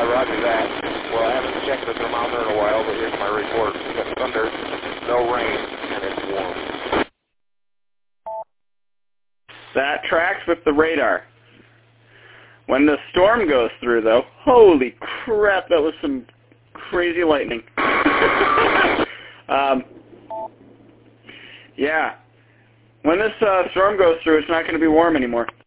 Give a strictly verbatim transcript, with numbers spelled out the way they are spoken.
Yeah, roger that. Well, I haven't checked the thermometer in a while, but here's my report. We've got thunder, no rain, and it's warm. That tracks with the radar. When the storm goes through, though, holy crap, that was some crazy lightning. um, yeah. When this uh, storm goes through, it's not going to be warm anymore.